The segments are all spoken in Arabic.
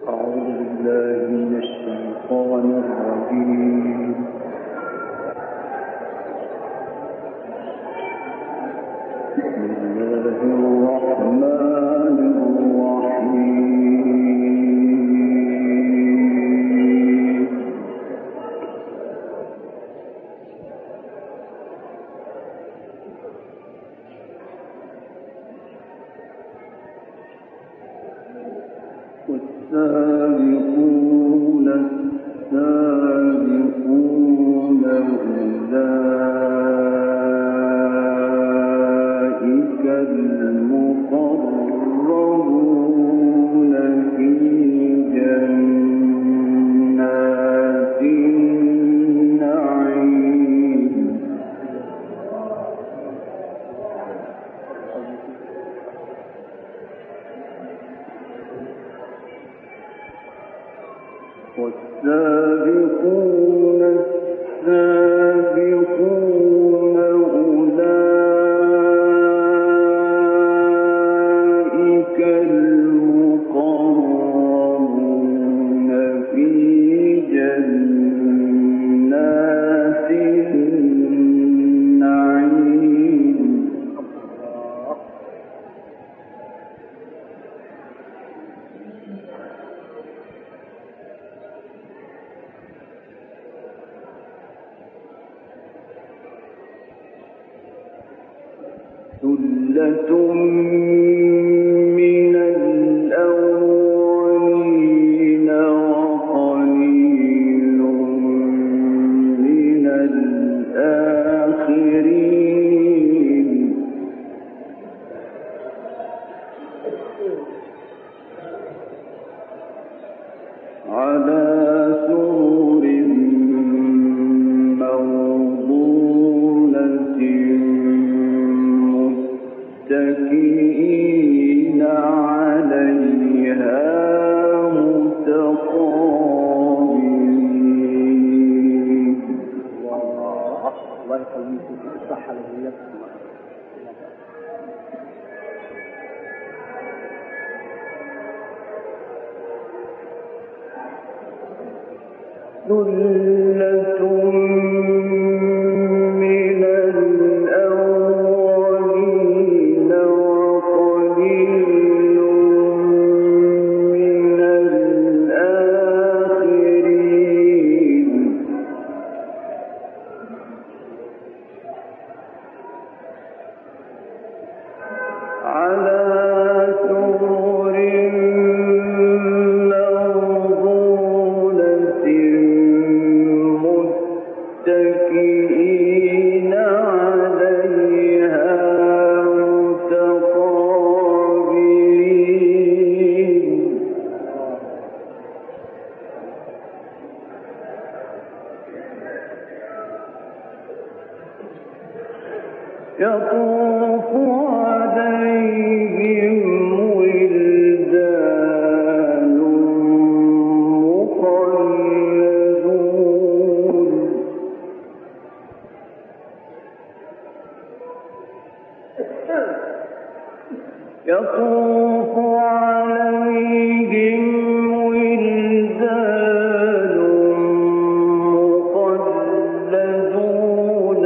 والسابقون السابقون أولئك المقربون في جنات النعيم والسابقون السابقون أولئك المقربون في جنات النعيم ثلة من الأولين وقليل من الآخرين على سرر موضونة متكئين عليها متقابلين. الله يقويكم في الصحة لذيذتكم. ثلة من الأولين وقليل من الآخرين على سرر متكئين عليها متقابلين. يطوف عليهم ولدان مخلدون يطوف عليهم ولدان مخلدون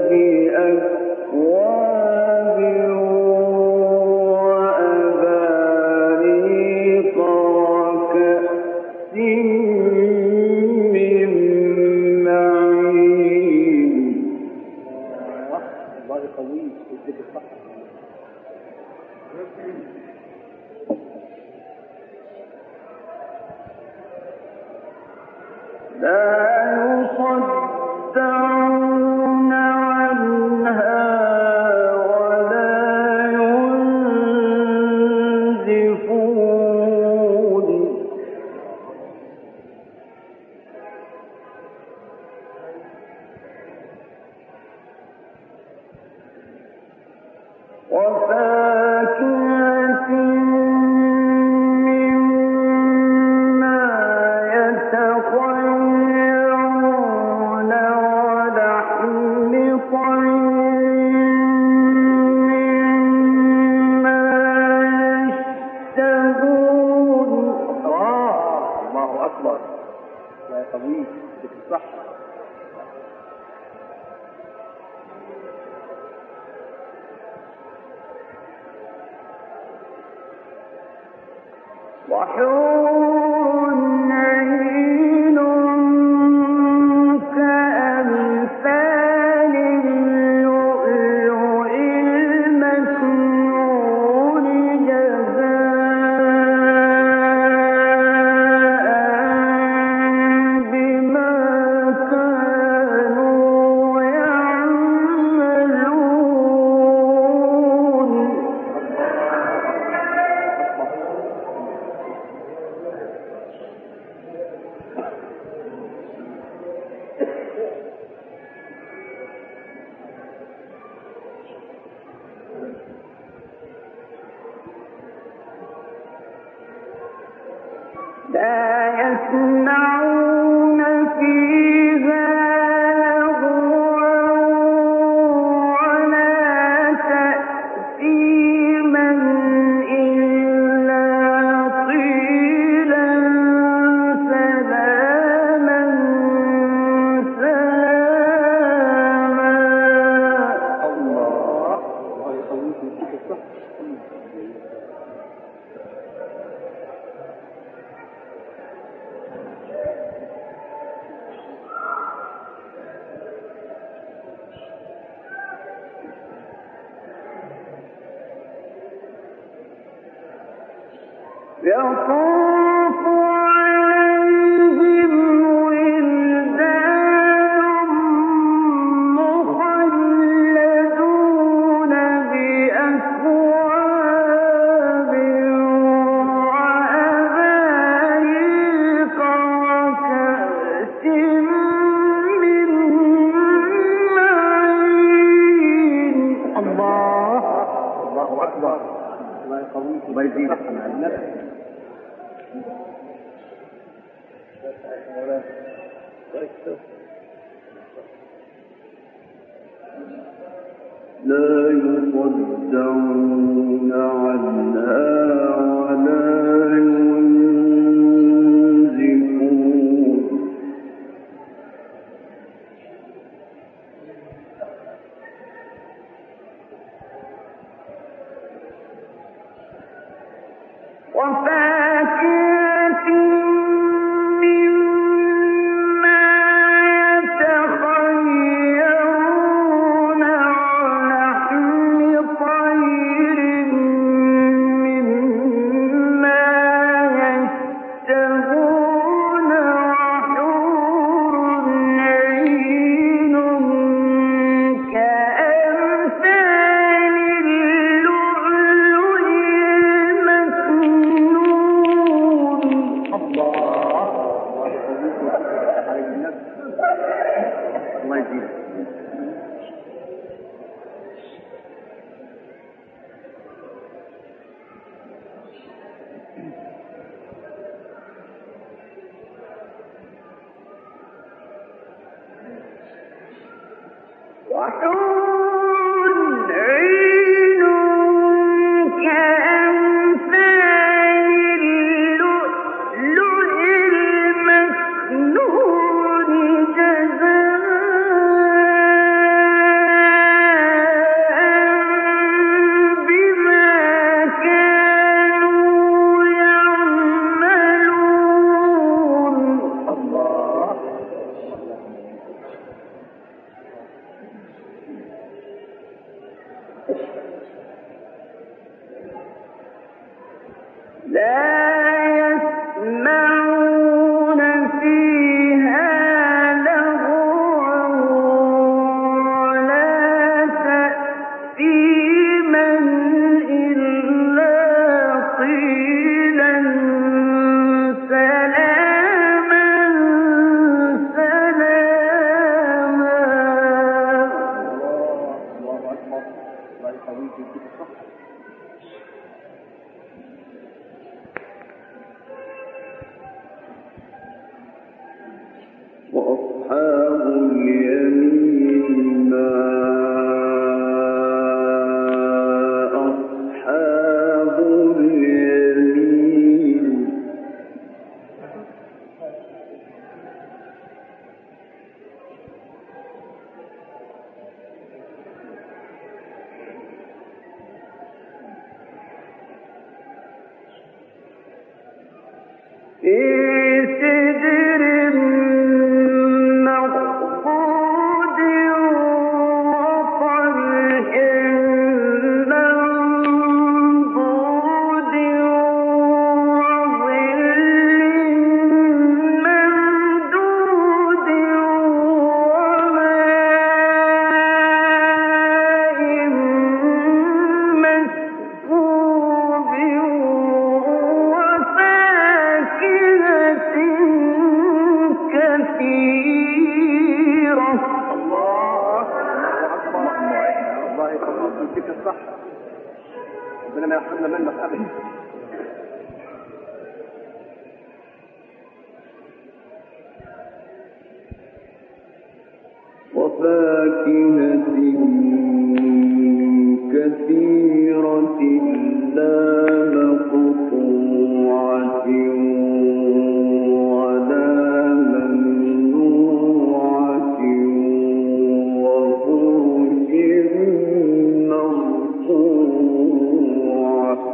بأكواب وأباريق وكأس من معين. الله يقويك ويديك الصحة. لا يصدعون عنها ولا ينزفون وفاكهة مما يتخيرون ولا يقويك يديك الصحة. وحور عين كأمثال اللؤلؤ المكنون جزاء بما كانوا يعملون. لا يسمعون فيها لغوا ولا تأثيما إلا قيلا سلاما سلاما. الله يقويك ويديك الصحة. يطوف عليهم ولدان مخلدون بأكواب وأباريق وكأس من معين. الله أكبر. الله يقويك ويزيدك مع النفس. لا يصدعون عنها ولا ينزفون. وفاكهة مما يتخيرون ولحم طير مما يشتهون وحور عين كأمثال اللؤلؤ المكنون. الله يقويك ويفتح عليك النفس. الله يزيدك. وحور عين كأمثال اللؤلؤ المكنون جزاء بما كانوا يعملون. الله لا يسمعون فيها لغوا ولا تأثيما إلا قيلا سلاما سلاما. الله أكبر. الله يقويك ويديك الصحة. وأصحاب اليمين ما أصحاب اليمين. ربنا ما يحرمنا منك ابدا. وفاكهة كثيرة لا مقطوعة ولا ممنوعة وفرش مرفوعة.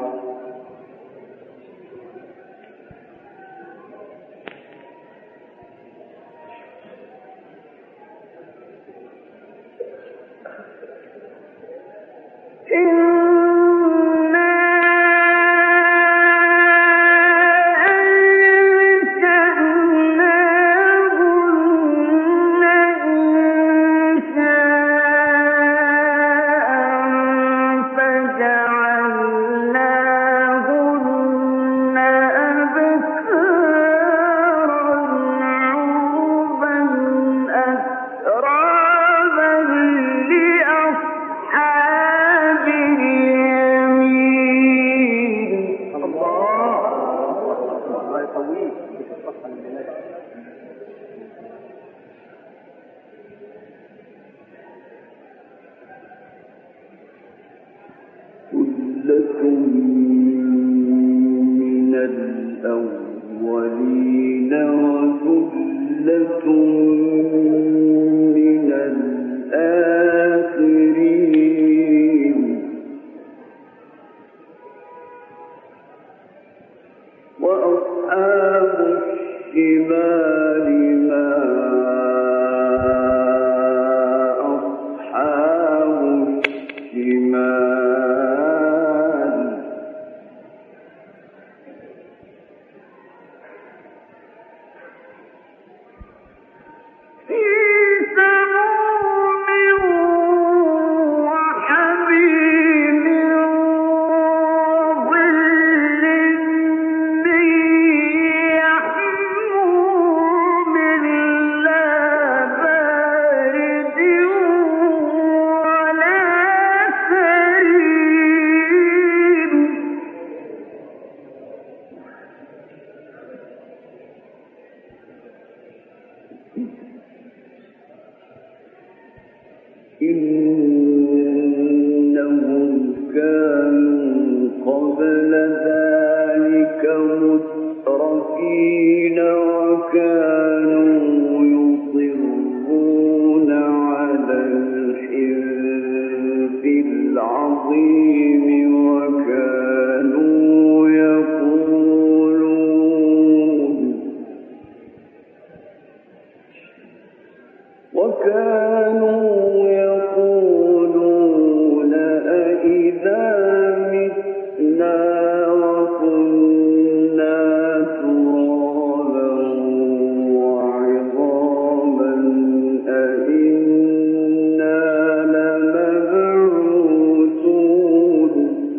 ثلة من الأولين وثلة من الآخرين. وأصحاب الشمال ما أصحاب الشمال. في سموم وحميم وظل من يحموم لا بارد ولا كريم. إنهم كانوا قبل ذلك مترفين وكانوا يصرون على الحنث العظيم وكانوا يقولون أإذا متنا وكنا ترابا وعظاما أإنا لمبعوثون.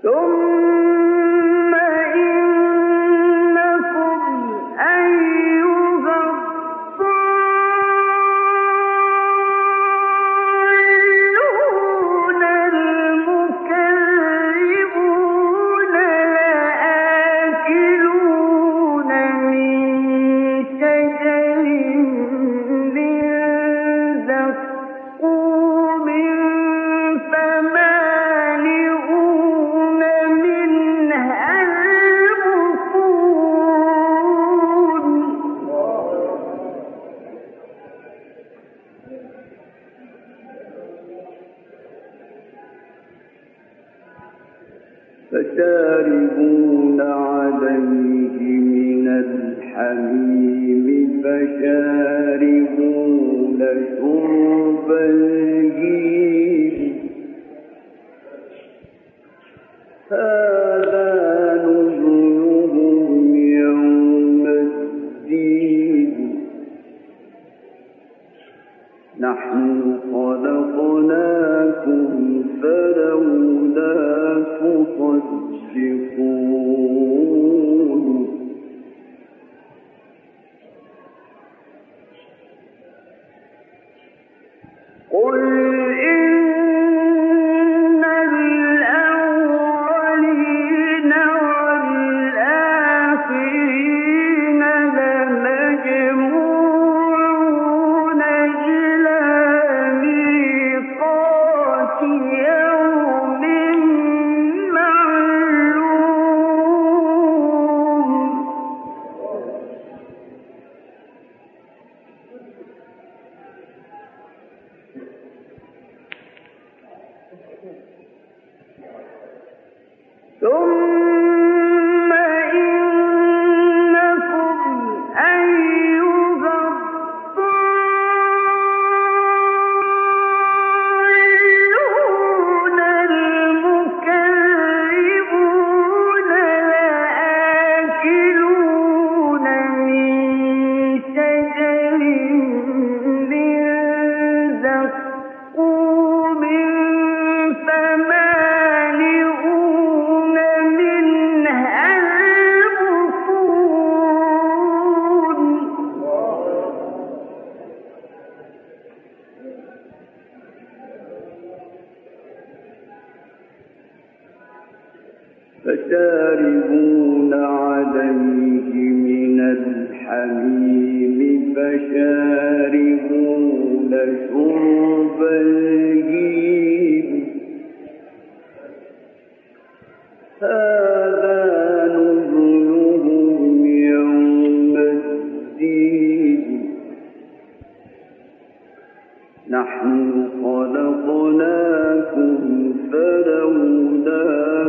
ثم إنكم أيها الضالون المكذبون لآكلون من شجر من زقوم فمالئون منها البطون فشاربون عليه من الحميم فشاربون شرب الهيم هذا نزلهم يوم الدين نحن خلقناكم فلولا تصدقون قل إن الأولين والآخرين لمجموعون إلى ميقات يوم معلوم ثم إنكم أيها الضالون المكذبون لآكلون من شجر من زقوم فمالئون منها البطون فشاربون عليه من الحميم فشاربون شرب الهيم هذا نزلهم يوم الدين نحن خلقناكم فلولا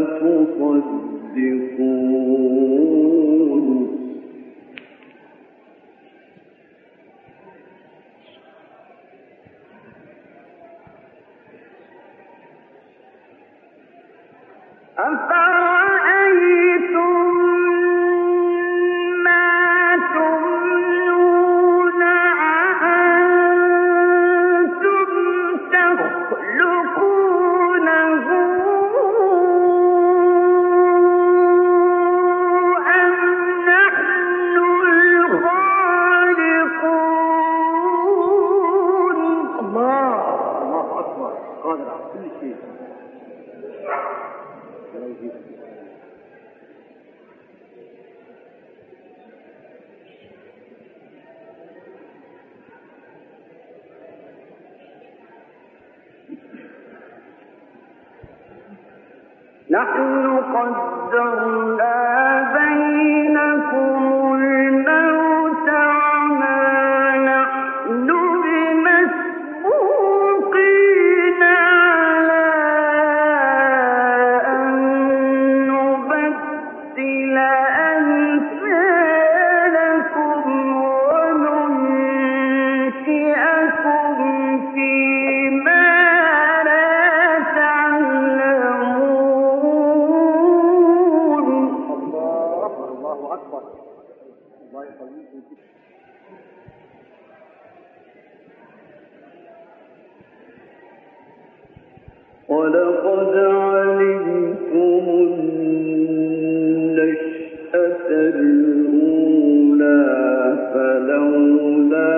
تصدقون أفرأيتم ما تمنون أأنتم تخلقونه أم نحن الخالقون الله أكبر قادر على كل شيء نحن قدرنا بينكم الموت وما نحن بمسبوقين على أن نبدل أمثالكم وننشئكم فيما لا تعلمون الله أكبر الله يخليكم ولقد علمتم النشأة الأولى فلولا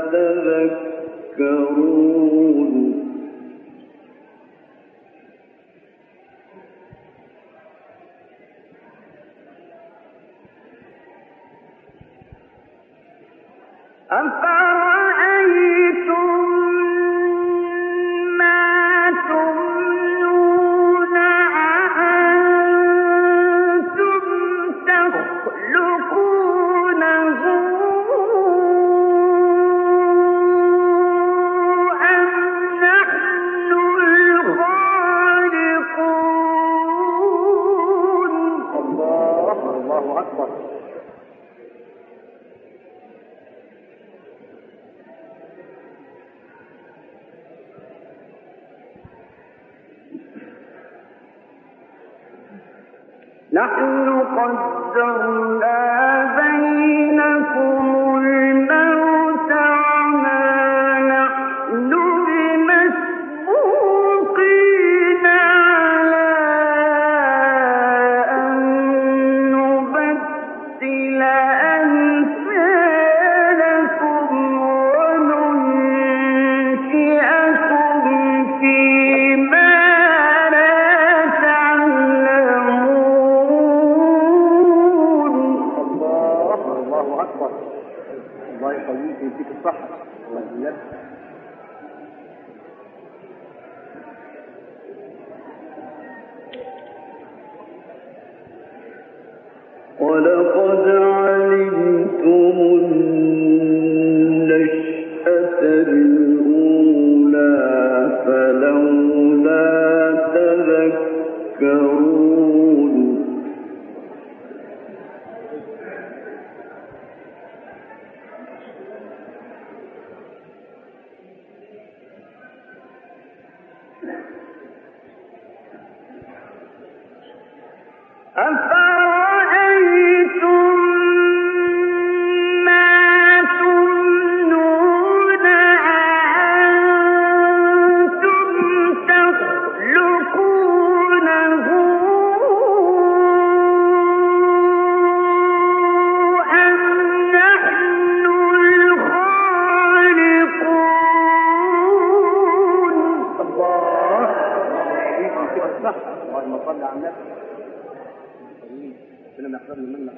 تذكرون أفرأيتم ما تمنون أأنتم تخلقونه أم نحن الخالقون الله أكبر. نحن قدرنا بينكم الموت وما نحن بمسبوقين على أن نبدل أمثالكم وننشئكم فيما لا تعلمون. الله أكبر. الله يقويك ويديك الصحة. الله يجزاك. ولقد علمتم النشأة الأولى فلولا تذكرون أفرأيتم ما تمنون أأنتم تخلقونه أم نحن الخالقون. الله يقويك ويديك الصحة. اللهم صل على النبي. ربنا يحفظنا منك.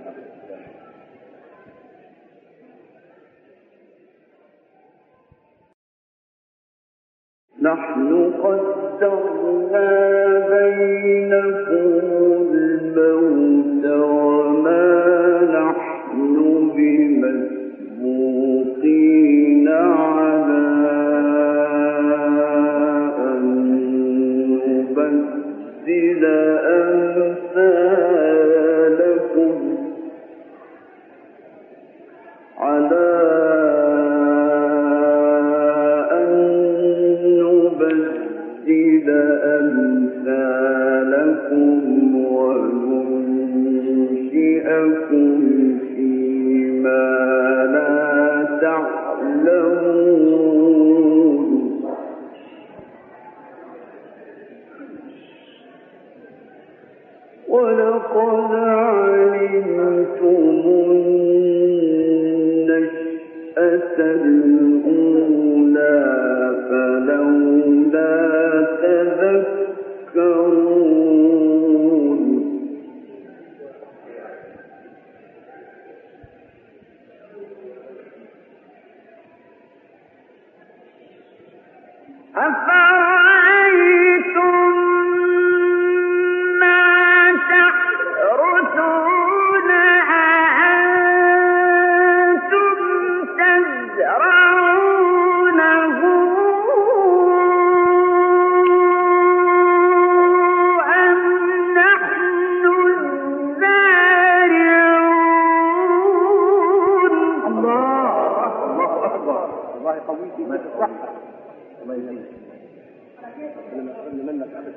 نحن قدرنا بينكم الموت وما نحن بمسبوقين على أن نبدل أمثالكم على أن نبدل أمثالكم وننشئكم فيما لا تعلمون ولقد علمتم النشأة الأولى فلولا تذكرون أفرأيتم ما تحرثون أأنتم تزرعونه أم نحن الزارعون. الله أكبر. الله يقويك ويديك الصحة. الله يجزاك. ربنا يحفظنا منك أبدا.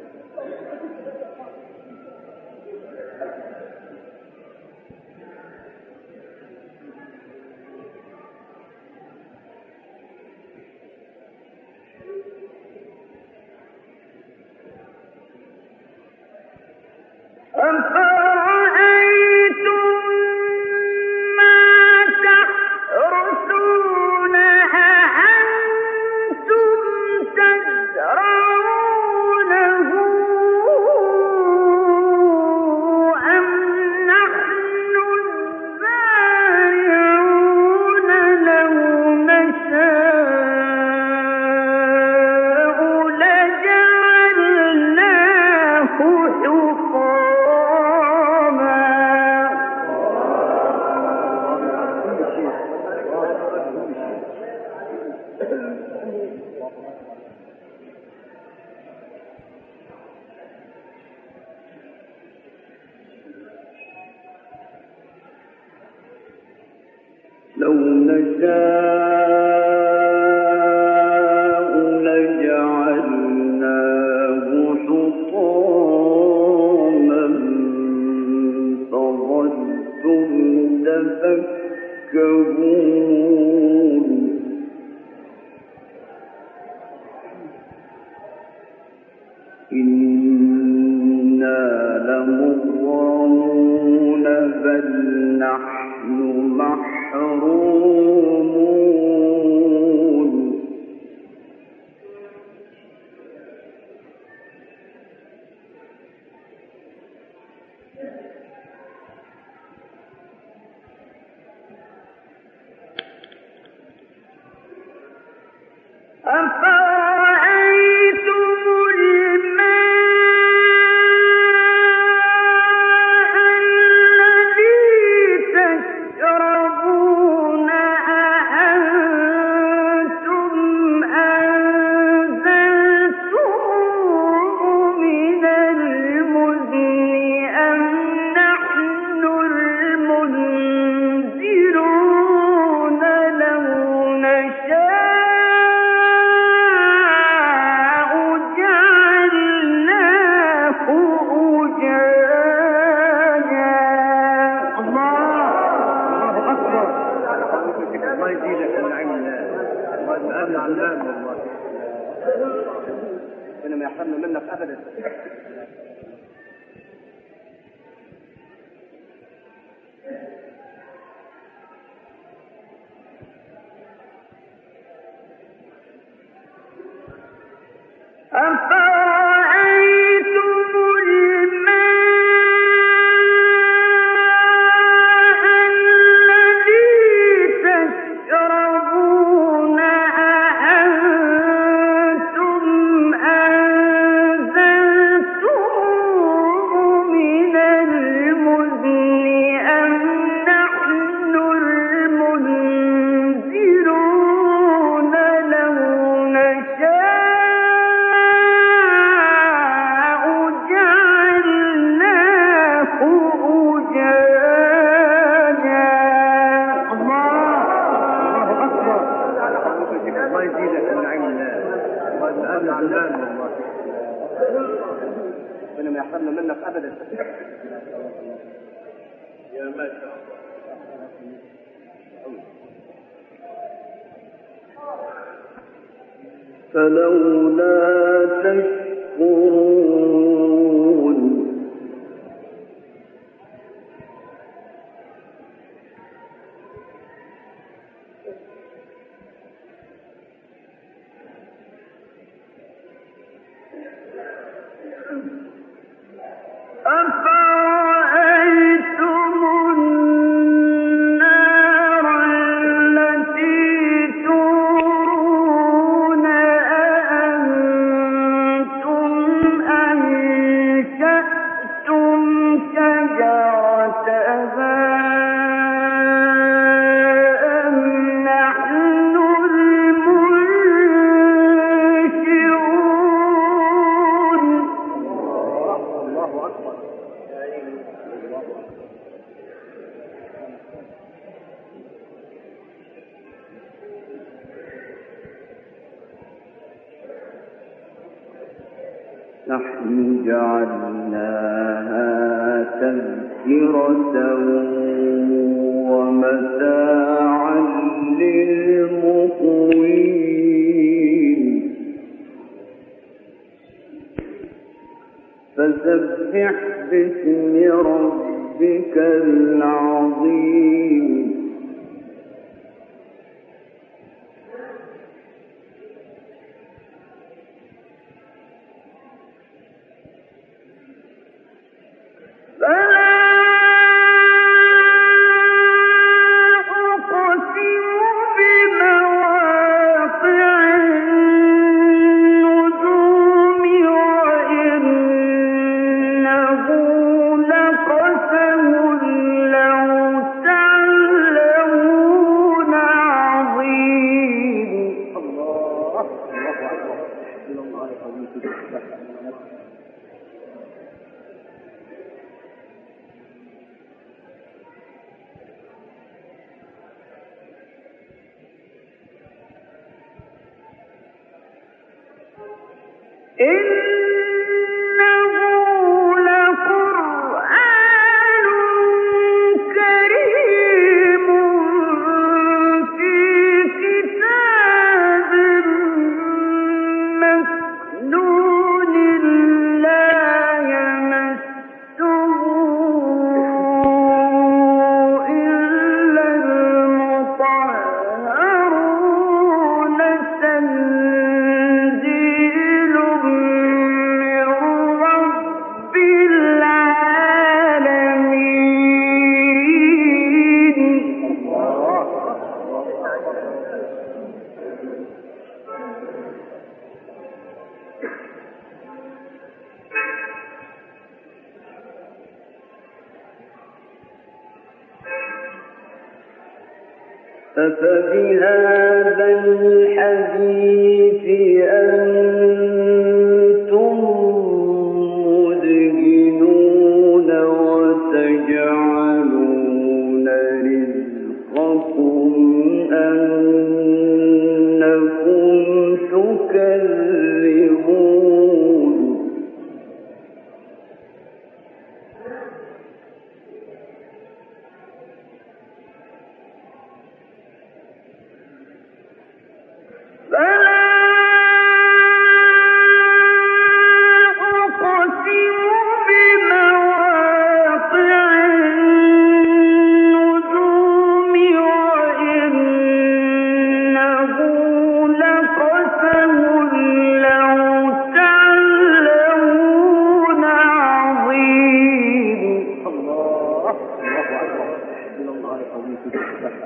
لو نشاء لجعلناه حطاما فظلتم تفكهون إنا لمغرمون بل نحن محرومون إنما يحرمنا منك أبدا. إنما يحرمنا منك أبدا. يا ما شاء الله. فلولا تشكرون نحن جعلناها تذكرة ومتاعا للمقوين فسبح باسم ربك العظيم أفبهذا الحديث أنتم مدهنون وتجعلون رزقكم أنكم تكذبون فلا أقسم بمواقع النجوم وإنه لقسم لو تعلمون عظيم. الله أكبر. إلى الله قوي في الصحة.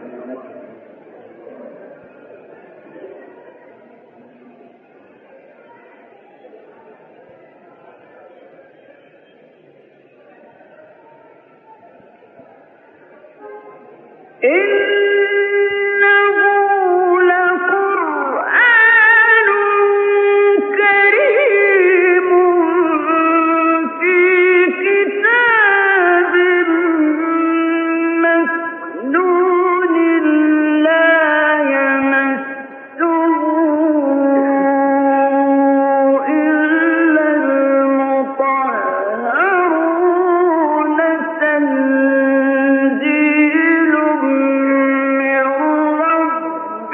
إنه لقرآن كريم في كتاب مكنون لا يمسه إلا المطهرون تنزيل من رب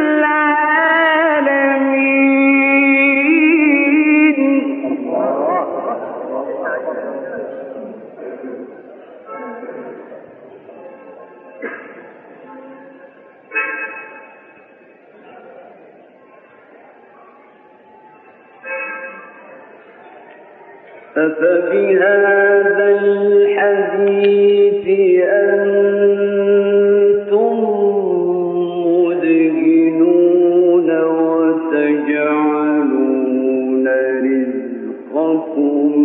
العالمين. أفبهذا الحديث أنتم مدهنون وتجعلون رزقكم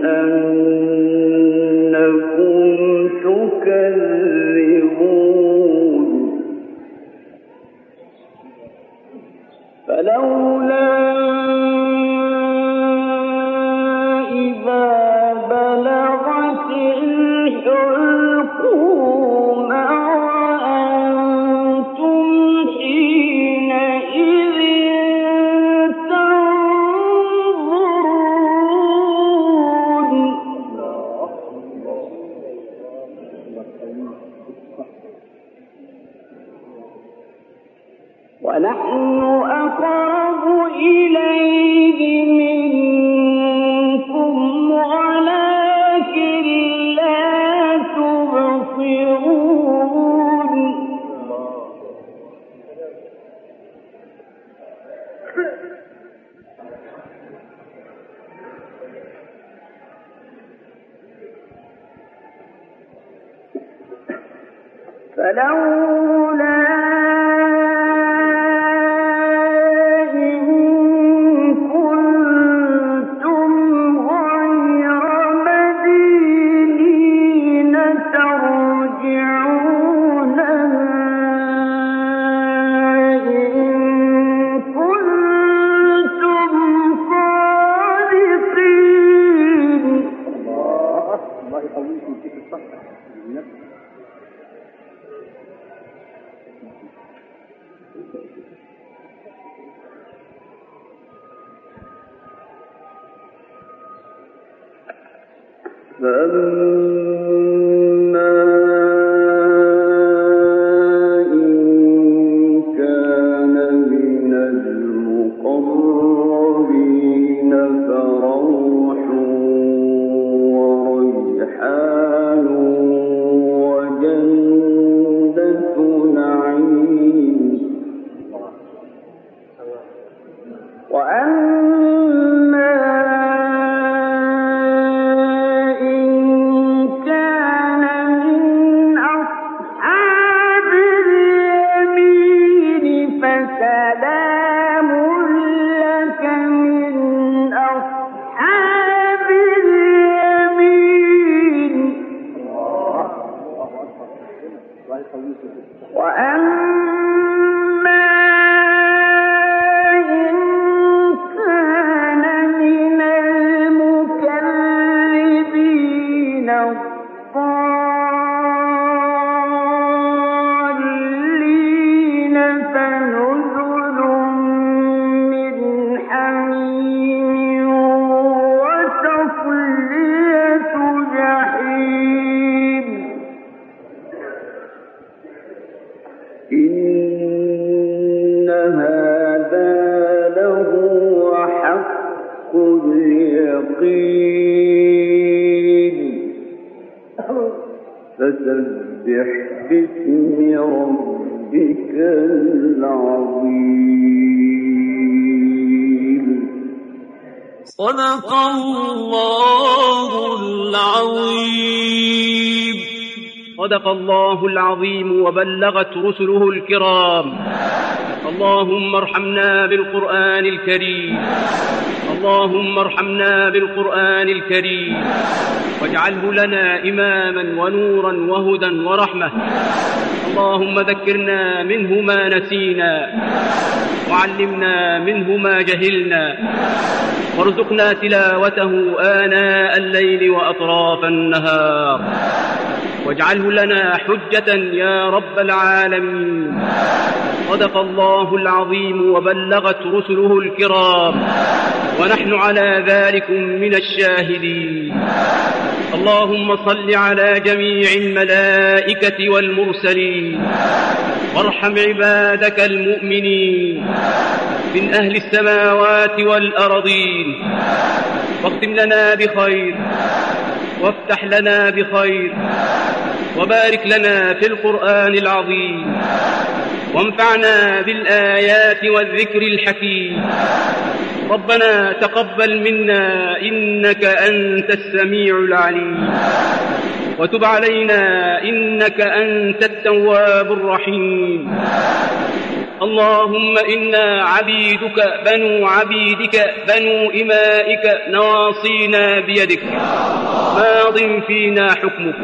أنكم تكذبون فلولا إذا بلغت الحلقوم وأنتم حينئذ تنظرون ونحن أقرب إليه منكم ولكن لا تبصرون. فلولا إن كنتم غير مدينين ترجعونها إن كنتم صادقين. الله قوي في الصحة. فسبح باسم ربك العظيم. صدق الله العظيم. صدق الله العظيم وبلغت رسله الكرام. اللهم ارحمنا بالقرآن الكريم، اللهم ارحمنا بالقرآن الكريم، واجعله لنا إماما ونورا وهدى ورحمة. اللهم ذكرنا منه ما نسينا، وعلمنا منه ما جهلنا، وارزقنا تلاوته آناء الليل وأطراف النهار، واجعله لنا حجة يا رب العالمين. صدق الله العظيم وبلغت رسله الكرام، ونحن على ذلك من الشاهدين. اللهم صل على جميع الملائكة والمرسلين، وارحم عبادك المؤمنين من أهل السماوات والأرضين، واختم لنا بخير، وافتح لنا بخير، وبارك لنا في القرآن العظيم، وانفعنا بالآيات والذكر الحكيم. ربنا تقبل منا إنك أنت السميع العليم، وتب علينا إنك أنت التواب الرحيم. اللهم إنا عبيدك بنو عبيدك بنو إمائك، نواصينا بيدك، ماض فينا حكمك،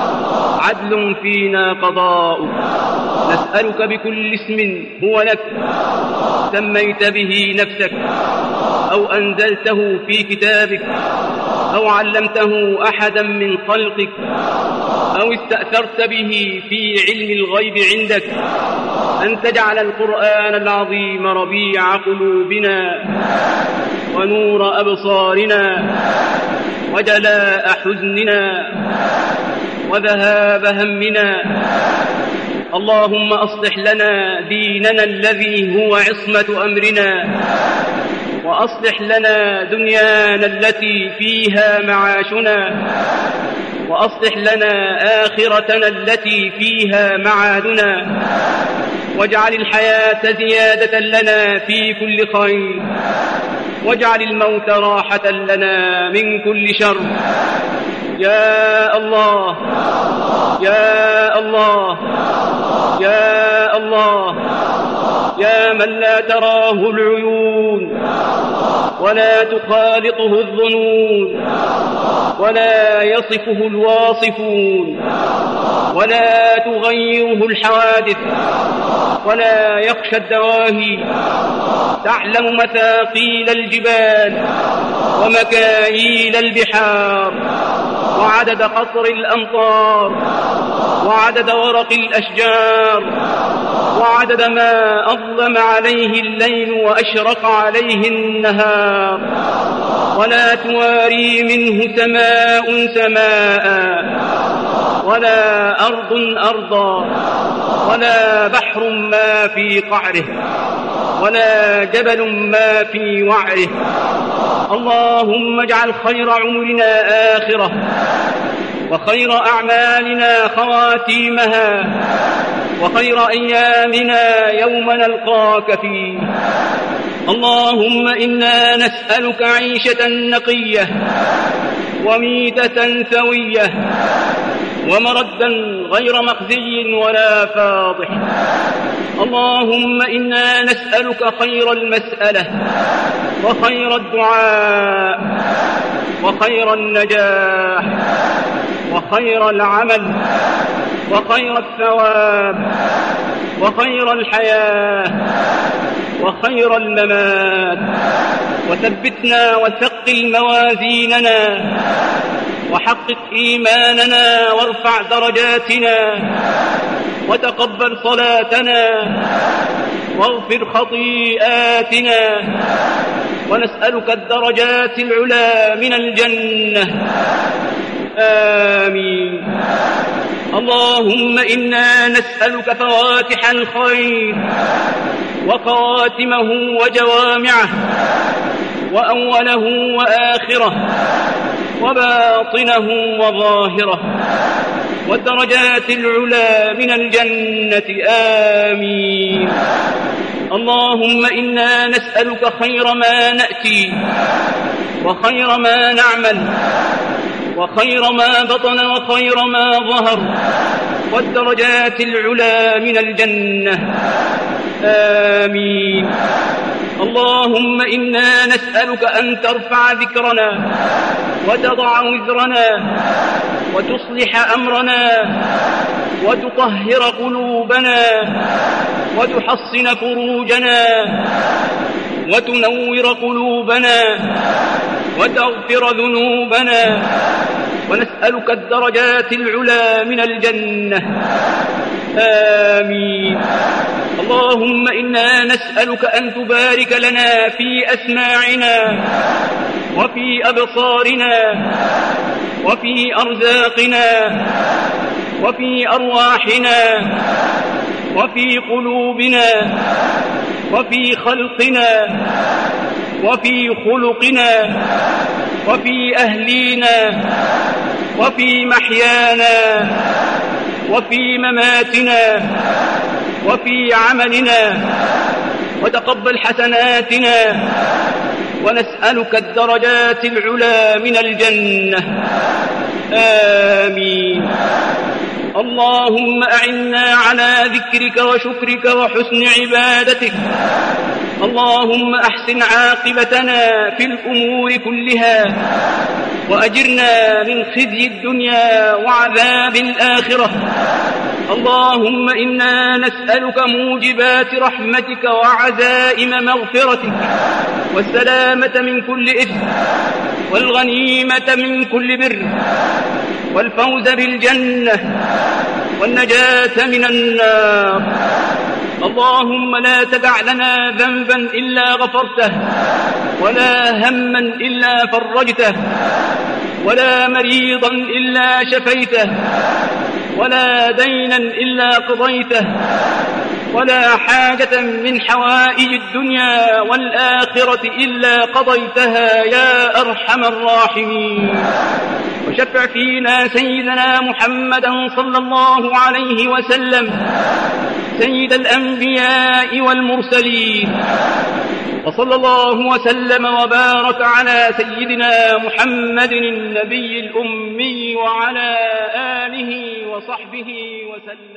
عدل فينا قضاؤك. نسألك بكل اسم هو لك سميت به نفسك، أو أنزلته في كتابك، أو علمته أحدا من خلقك، أو استأثرت به في علم الغيب عندك، أن تجعل القرآن العظيم ربيع قلوبنا، ونور أبصارنا، وجلاء حزننا، وذهاب همنا. اللهم أصلح لنا ديننا الذي هو عصمة أمرنا، وأصلح لنا دنيانا التي فيها معاشنا، وأصلح لنا آخرتنا التي فيها معادنا، واجعل الحياة زيادة لنا في كل خير، واجعل الموت راحة لنا من كل شر. يا الله يا الله يا الله، يا من لا تراه العيون، ولا تخالطه الظنون، ولا يصفه الواصفون، ولا تغيره الحوادث، ولا يخشى الدواهي. تعلم مثاقيل الجبال، ومكاييل البحار، وعدد قطر الأمطار، وعدد ورق الأشجار، وعدد ما أظلم عليه الليل وأشرق عليه النهار. ولا تواري منه سماء سماء ولا أرض أرضا ولا بحر ما في قعره ولا جبل ما في وعره. اللهم اجعل خير عمرنا آخرة وخير أعمالنا خواتيمها وخير أيامنا يوم نلقاك فيه. اللهم إنا نسألك عيشة نقية وميتة سوية ومردا غير مخزي ولا فاضح. اللهم إنا نسألك خير المسألة وخير الدعاء وخير النجاح وخير العمل وخير الثواب وخير الحياة وخير الممات. وثبتنا وثقل موازيننا وحقق إيماننا وارفع درجاتنا وتقبل صلاتنا واغفر خطيئاتنا. ونسألك الدرجات العلى من الجنة. آمين. اللهم إنا نسألك فواتح الخير وخواتمه وجوامعه وأوله وآخره وباطنه وظاهره والدرجات العلى من الجنة. آمين. اللهم إنا نسألك خير ما نأتي وخير ما نعمل وخير ما بطن وخير ما ظهر والدرجات العلى من الجنة. آمين. اللهم إنا نسألك أن ترفع ذكرنا وتضع وزرنا وتصلح أمرنا وتطهر قلوبنا وتحصن فروجنا وتنور قلوبنا وتغفر ذنوبنا. ونسألك الدرجات العلى من الجنة. آمين. اللهم إنا نسألك أن تبارك لنا في أسماعنا وفي أبصارنا وفي أرزاقنا وفي أرواحنا وفي قلوبنا وفي خلقنا وفي خلقنا وفي أهلينا وفي محيانا وفي مماتنا وفي عملنا وتقبل حسناتنا. ونسألك الدرجات العلى من الجنة. آمين. اللهم أعنا على ذكرك وشكرك وحسن عبادتك. اللهم أحسن عاقبتنا في الأمور كلها وأجرنا من خزي الدنيا وعذاب الآخرة. اللهم إنا نسألك موجبات رحمتك وعزائم مغفرتك والسلامة من كل إثم والغنيمة من كل بر والفوز بالجنة والنجاة من النار. اللهم لا تدع لنا ذنبا إلا غفرته ولا هما إلا فرجته ولا مريضا إلا شفيته ولا دينا إلا قضيته ولا حاجة من حوائج الدنيا والآخرة إلا قضيتها يا أرحم الراحمين. وشفع فينا سيدنا محمدا صلى الله عليه وسلم سيد الأنبياء والمرسلين. وصلى الله وسلم وبارك على سيدنا محمد النبي الأمي وعلى آله وصحبه وسلم.